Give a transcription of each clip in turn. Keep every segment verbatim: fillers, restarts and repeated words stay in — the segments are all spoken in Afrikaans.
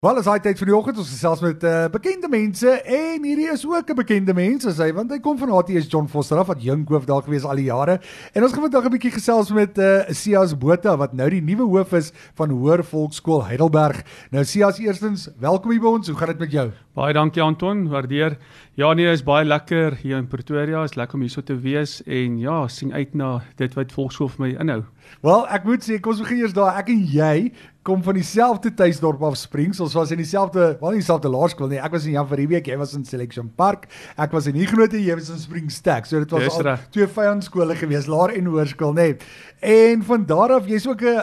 Wel, is hy tyd vir die oggend, ons gesels met uh, bekende mense en hierdie is ook 'n bekende mens, as hy, want hy kom van H T S John Vorster af, wat jong hoof daar gewees al die jare. En ons gaan vandag 'n bietjie gesels met uh, Sias Botha, wat nou die nuwe hoof is van Hoër Volksskool Heidelberg. Nou Sias, eerstens, welkom hier by ons, hoe gaan dit met jou? Baie dankie Anton, waardeer. Ja nee, is baie lekker hier in Pretoria, is lekker om hier so te wees en ja, sien uit na dit wat Volksskool vir my inhou. Wel, ek moet sê, kom ons begin eers daar, ek en jy kom van dieselfde tuisdorp af Springs, ons was in dieselfde, wel nie dieselfde laerskool nie, ek was in Jan van Riebeeck, jy was in Selection Park, ek was in Huguenot en jy was in Springs Stack, so dit was Yes, al ra. twee vyandskole gewees, laer en hoërskool, nee. En van daar af, jy's ook 'n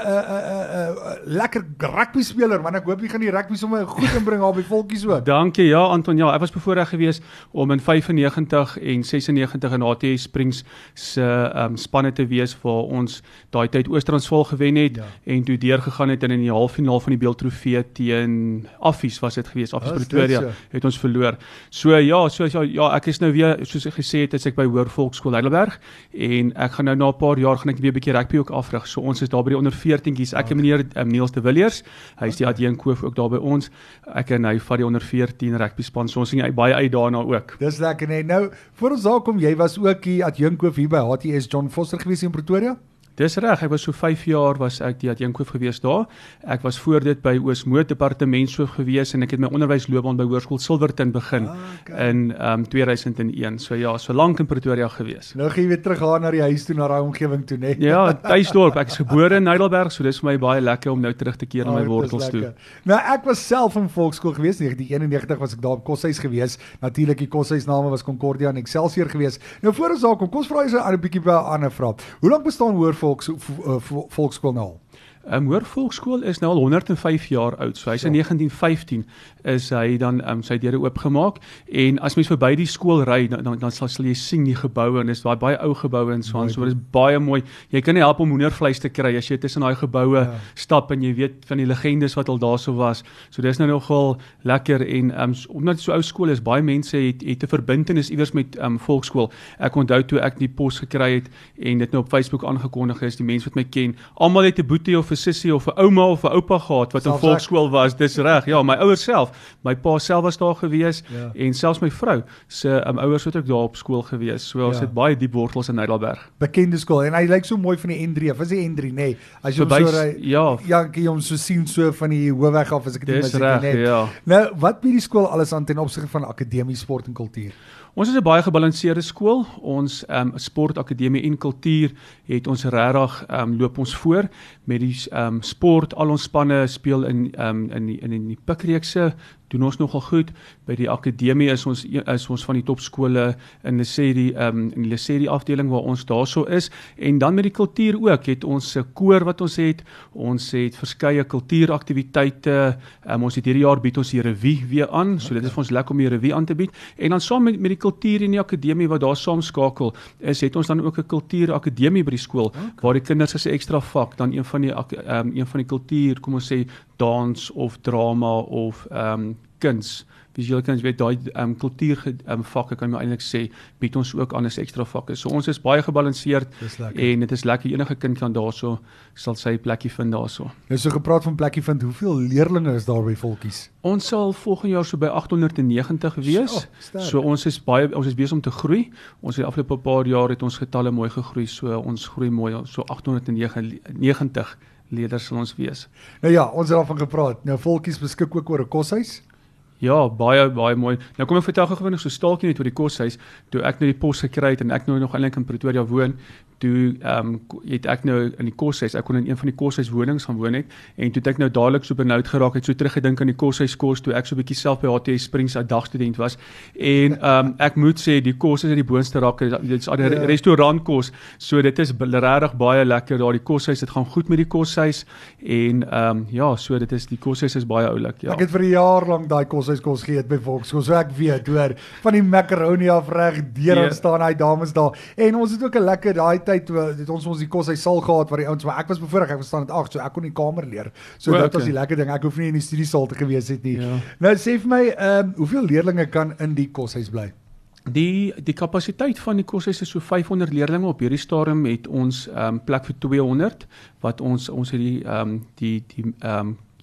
lekker rugby speler, want ek hoop jy gaan die rugby sommer goed inbring al by volkies ook. Dankie, ja Anton, ja, ek was bevoorreg gewees om in vyfennegentig en sesennegentig in H T S Springs se um, spanne te wees waar ons daai tyd Oos-Transvaal gewen het Ja. en toe deurgegaan het en in die halffinaal van die Beeldtrofee teen Affies was dit gewees, Affies Oh, is dit Pretoria so? het ons verloor. So ja, so ja, ja, ek is nou weer, soos ek gesê het, is ek by Hoër Volksskool Heidelberg en ek gaan nou na 'n paar jaar gaan ek weer 'n bietjie rugby ook afrig. So ons is daar by die onder veertientjies. Ek en meneer um, Niels de Villiers, hy is die adjunkhoof ook daar by ons. Ek en hy vat die onder veertien rugby span. So ons sien baie uit daarna ook. Dis lekker, nee. Nou, voor ons daar kom, jy was ook die adjunkhoof hier by H T S John Vorster gewees in Pretoria? Dis reg, ek was so vyf jaar was ek die adjunkhoof gewees daar. Ek was voor dit by Oosmoed departementshoof gewees en ek het my onderwysloopbaan by Hoërskool Silverton begin Ah, okay. in um, twee duisend een. So ja, so lank in Pretoria gewees. Nou gaan jy weer terug gaan na die huis toe, na daai omgewing toe, nee. Ja, tuisdorp. Ek is gebore in Heidelberg, so dis vir my baie lekker om nou terug te keer na my Oh, dit is wortels toe. lekker. Nou ek was self in Volksskool gewees, negentien eenennegentig was ek daar op Koshuis gewees. Natuurlik die Koshuisname was Concordia en Excelsior gewees. Nou voor ons daar kom, kom ons vra eers 'n bietjie by 'n ander vraag. Hoe lank bestaan Hoër Volks uh, Volksskool nou al? Um, Hoër Volksskool is nou al honderd en vyf jaar oud. So hy's in Ja. negentien vyftien is hy dan um, sy deure oopgemaak en as mens verby die skool ry dan dan, dan sal, sal jy sien die geboue en dis daai baie ou geboue en so aan. So dis baie mooi. Jy kan nie help om hoendervleis te kry as jy tussen daai geboue Ja. stap en jy weet van die legendes wat al daarso was. So dis nou nogal lekker en um, omdat dit so ou skool is, baie mense het het 'n verbintenis iewers met um, Volksskool. Ek onthou toe ek die pos gekry het en dit nou op Facebook aangekondig is, die mense wat my ken, almal het 'n boetie of 'n sussie of 'n ouma of 'n oupa gehad wat in Selfs ek. Volksskool was. Dis reg. Ja, my ouers self, my pa self was daar gewees Ja. en selfs my vrou se um, ouers het ook daar op skool gewees. So ons Ja. het baie diep wortels in Heidelberg. Bekende skool en hy lyk so mooi van die N drie af. Is die N drie, nee. As jy hom Verby- so ry, ja. ja, kan jy hom so sien so van die hoofweg af as ek dit nie Dis mis reg, het nie. ja. Nou, wat bied die skool alles aan ten opsigte van akademie, sport en kultuur? Ons is 'n baie gebalanseerde skool. Ons um, sportakademie en kultuur het ons regtig um, loop ons voor met die um, sport. Al ons spanne speel in um, in die in die pikreekse doen ons nogal goed. By die akademie is ons is ons van die topskole in Lesedi um, in die Lesedi afdeling waar ons daarso is en dan met die kultuur ook het ons 'n koor wat ons het. Ons het verskeie kultuuraktiwiteite. Um, ons het hierdie jaar bied ons die revue weer aan. So dit is vir ons lekker om die revue aan te bied. En dan saam met met die kultuur in die akademie wat daar saam skakel, is het ons dan ook 'n kultuurakademie by die skool okay. waar die kinders as 'n ekstra vak dan een van die um, een van die kultuur, kom ons sê dans of drama of um, kuns. Visuele kuns, weet daai um, kultuur um, vakke kan jy eintlik sê bied ons ook aan as ekstra vakke. So ons is baie gebalanseerd Dis lekker. en dit is lekker enige kind kan daarso sal sy plekkie vind daarso. Nou so gepraat van plekkie vind, hoeveel leerlinge is daar by volkies? Ons sal volgende jaar so by agthonderdnegentig wees. So, sterk. So ons is baie ons is besig om te groei. Ons het die afgelope paar jaar het ons getalle mooi gegroei. So ons groei mooi. So agthonderdnegentig leerders sal ons wees. Nou ja, ons het daarvan gepraat. Nou volkies beskik ook oor 'n koshuis. Ja, baie baie mooi. Nou kom ek vertel gou nog so staaltjie net oor die koshuis. Toe ek nou die pos gekry het en ek nou nog eintlik in Pretoria woon, toe ehm um, het ek nou in die koshuis, ek kon in een van die koshuiswonings gaan woon het en toe het ek nou dadelik so benoud geraak het, so teruggedink aan die koshuiskos toe ek so 'n bietjie self by H T S Springs as dagstudent was. En ehm um, ek moet sê die kos is uit die boonste rakke, dit is al die Ja. restaurantkos. So dit is regtig baie lekker daar die koshuis. Dit gaan goed met die koshuis en ehm um, ja, so dit is die koshuis is baie oulik, ja. Ek het vir 'n jaar lank daai koshuiskos geëet by Volksskool, so ek weet, hoor, van die macaroni af reg deur Ja. aan staan hy dames daar. En ons het ook 'n lekker daai tyd toe het ons ons die koshuis saal gehad waar die ouens, maar ek was bevoorreg, ek was staan met agt, so ek kon in die kamer leer. So O, dit okay. was die lekker ding. Ek hoef nie in die studiesaal te gewees het nie. Ja. Nou sê vir my, ehm um, hoeveel leerlinge kan in die koshuis bly? Die die kapasiteit van die koshuis is so vyfhonderd leerdlinge. Op hierdie stadium het ons um, plek vir tweehonderd wat ons ons het die um, die die um,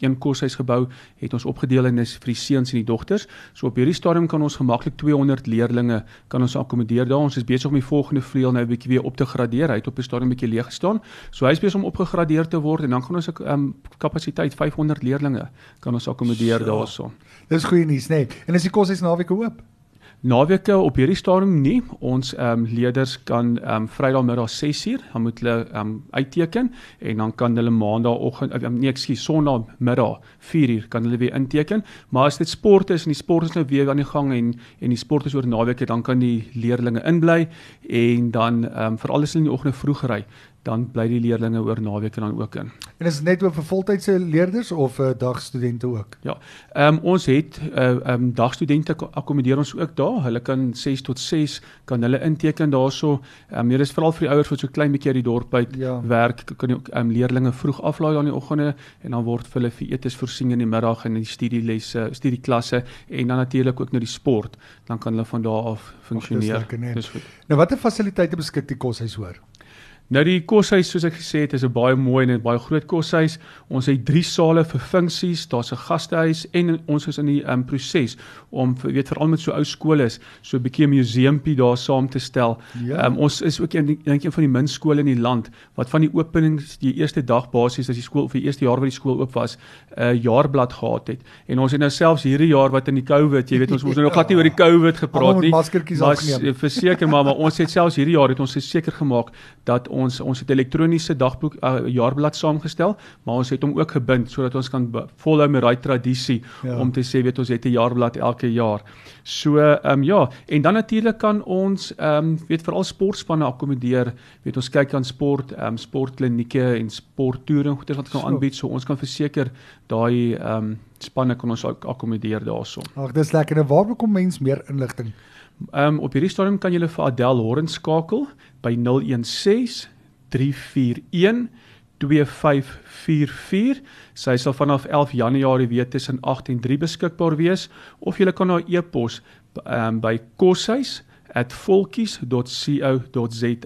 een koshuis gebou, het ons opgedeel in is vir die seuns en die dogters. So op hierdie stadium kan ons gemaklik tweehonderd leerlinge kan ons akkommodeer daar. Ons is besig om die volgende vleuel nou 'n bietjie weer op te gradeer. Hy het op 'n stadium 'n bietjie leeg gestaan. So hy is besig om opgegradeer te word en dan gaan ons 'n um, kapasiteit vyfhonderd leerlinge kan ons akkommodeer daarso. Dis goeie nuus, nee. En is die koshuis naweke oop? Naweke op hierdie stadium nie. Ons um, leerders kan um, Vrydagmiddag ses uur, dan moet hulle um, uitteken en dan kan hulle Maandagoggend, um, nee ekskuus, Sondagmiddag vier uur kan hulle weer inteken. Maar as dit sport is en die sport is nou weer aan die gang en en die sport is oor naweke, dan kan die leerlinge inbly en dan um, veral as hulle in die oggend vroeg ry, dan bly die leerlinge oor naweke dan ook in. En is dit net oor vir voltydse leerders of uh, dagstudente ook? Ja, um, ons het uh, um, dagstudente akkommodeer ons ook daar. Hulle kan ses tot ses kan hulle inteken daarso. Um, hier is veral vir die ouers wat so klein bietjie uit die dorp uit Ja. werk, kan die um, leerlinge vroeg aflaai dan in die oggende en dan word vir hulle vir etes voorsien in die middag en die studielesse, studieklasse en dan natuurlik ook nou die sport. Dan kan hulle van daar af funksioneer. lekker, nee. Dis goed. Nou watter fasiliteite beskik die koshuis hoor? Nou die koshuis, soos ek gesê het, is 'n baie mooi en 'n baie groot koshuis. Ons het drie sale vir funksies, daar's 'n gastehuis en ons is in die um, proses om, weet veral met so ou skole is, so 'n bietjie 'n museumpie daar saam te stel. Ja. Um, ons is ook een, dink een van die min skole in die land wat van die openings die eerste dag basies as die skool vir die eerste jaar wat die skool oop was, 'n uh, jaarblad gehad het. En ons het nou selfs hierdie jaar wat in die COVID, jy weet ons moes nou nog glad nie oor die COVID gepraat Almal met nie. maskertjies Maar afgeneem. verseker maar, maar ons het selfs hierdie jaar het ons seker gemaak dat ons ons het elektroniese dagboek uh, jaarblad saamgestel, maar ons het hom ook gebind sodat ons kan volhou met daai tradisie Ja. om te sê weet ons het 'n jaarblad elke jaar. So ehm um, ja, en dan natuurlik kan ons ehm um, weet veral sportspanne akkommodeer. Weet ons kyk aan sport, ehm um, sportklinieke en sporttoere en goeders wat kan So. aanbied. So ons kan verseker daai ehm um, spanne kan ons ook akkommodeer daarso. Ag, dis lekker. En waar bekom mens meer inligting? Um, op hierdie stadium kan julle vir Adel Horn skakel by nul een ses drie vier een twee vyf vier vier. Sy sal vanaf elf Januarie weer tussen agt en drie beskikbaar wees of julle kan haar e-pos um, by koshuis at volkies dot co dot za.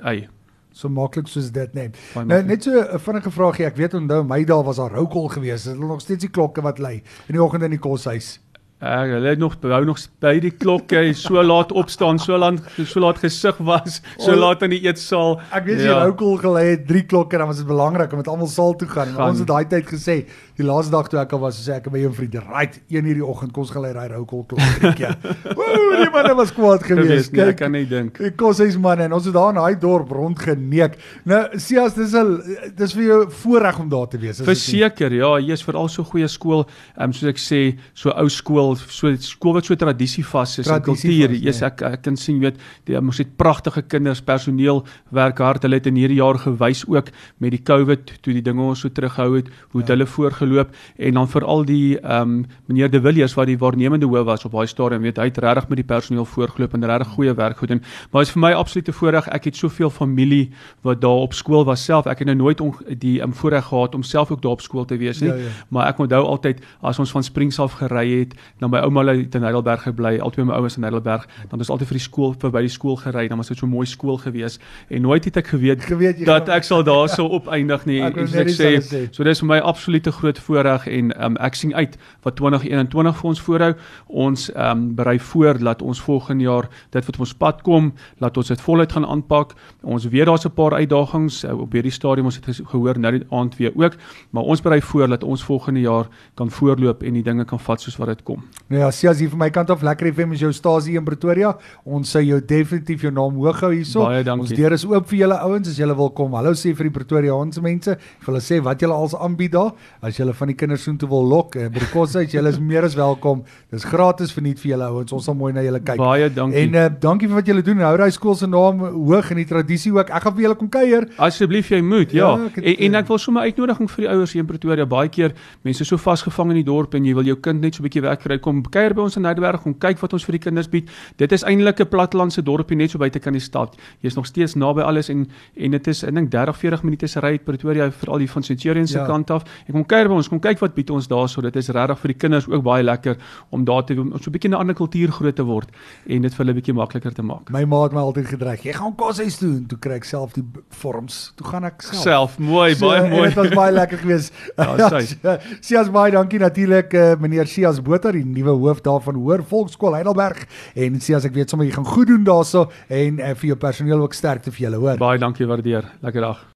So maklik soos dit net. Baie Nou maklik. net so 'n vinnige vraagie. Ek weet onthou my dae was daar roukol geweest. Dit is nog steeds die klokke wat lui in die oggend in die koshuis. Uh, hulle het nog behou nog by die klokke, so laat opstaan, so laat so laat gesig was, so Oh, laat in die eetsaal. Ek weet jy ja. roukol gelei het drie klokke, dan was dit belangrik om met almal saal toe gaan. Gaan. Ons het daai tyd gesê, die laaste dag toe ek al was, sê ek by 'n vriend, right, een uur die oggend kos gelei daai roukol klok drie keer. Woe, die manne was kwaad geweest. Gewees, nee, ek kan nie dink. Die koshuis manne en ons het daar in daai dorp rondgeneek. Nou, Sias, dis al dis vir jou voorreg om daar te wees. is dit nie? Verseker, ja, hier is veral so goeie skool, um, soos ek sê, so ou skool, so skool wat so tradisie vas is en Tradisie kultuur. vas, Yes, nee. ek ek kan sien, weet, die ons het pragtige kinders, personeel werk hard. Hulle het in hierdie jaar gewys ook met die COVID toe die dinge ons so terughou het, hoe het Ja. hulle voorgeloop en dan veral die ehm um, meneer De Villiers wat die waarnemende hoof was op daai stadium, weet hy het regtig met die personeel voorgeloop en regtig goeie werk gedoen. Maar is vir my absoluut 'n voorreg. Ek het soveel familie wat daar op skool was self. Ek het nou nooit on, die um, voorreg gehad om self ook daar op skool te wees nie. Ja, ja. Maar ek onthou altyd as ons van Springs af gery het, dan by ouma het in Heidelberg gebly, altyd my ouers in Heidelberg, dan is altyd vir die skool verby die skool gery, dan was dit so 'n mooi skool gewees en nooit het ek geweet, Geweet jy dat gaan- ek sal daarso opeindig nie. Ek wou En soos net ek iets sê, anders sê. so dis vir my absolute groot voorreg en um, ek sien uit wat twintig eenentwintig vir ons voorhou. Ons um, berei voor dat ons volgende jaar dit wat op ons pad kom, laat ons dit voluit gaan aanpak. Ons weet daar's 'n paar uitdagings uh, op hierdie stadium, ons het ges- gehoor nou die aand weer ook, maar ons berei voor dat ons volgende jaar kan voorloop en die dinge kan vat soos wat dit kom. Nou ja, Sias hier van my kant af, Lekker F M is jou stasie in Pretoria. Ons sê jou definitief jou naam hoog hou hierso. Baie dankie. Ons deur is oop vir julle ouens as julle wil kom. Hallo sê vir die Pretoriaanse mense. Ek wil hulle sê wat julle als aanbied daar. As julle van die kinders soontoe wil lok, eh, by die koshuis, julle is meer as welkom. Dis gratis verniet vir julle ouens. Ons sal mooi na julle kyk. Baie dankie. En uh, dankie vir wat julle doen. Hou daai skool se naam hoog en die tradisie ook. Ek gaan vir julle kom kuier. Asseblief jy moet, ja. Ja, ek het, en, en eh, ek wil sommer uitnodiging vir die ouers hier in Pretoria. Baie keer mense is so vasgevang in die dorp en jy wil jou kind net so 'n bietjie wegkry kom kuier by ons in Nederberg, kom kyk wat ons vir die kinders bied. Dit is eintlik 'n plattelandse dorpie net so buite kan die stad. Jy is nog steeds naby alles en en dit is ek dink dertig veertig minute se ry uit Pretoria veral die van Centurion se Ja. kant af. En kom kuier by ons, kom kyk wat bied ons daarso. Dit is regtig vir die kinders ook baie lekker om daar te om so 'n bietjie 'n ander kultuur groot te word en dit vir hulle 'n bietjie makliker te maak. My ma het my altyd gedreig. Jy gaan koshuis toe en toe kry ek self die b- vorms. Toe gaan ek self. Self, mooi, So, baie en mooi. Dit was baie lekker geweest. Ja, sy. Sias baie dankie natuurlik uh, meneer Sias Botha, die nuwe hoof daarvan Hoër Volksskool Heidelberg. En Sias, ek weet sommer jy gaan goed doen daarso en uh, vir jou personeel ook sterkte vir julle, hoor. Baie dankie, waardeer. Lekker dag.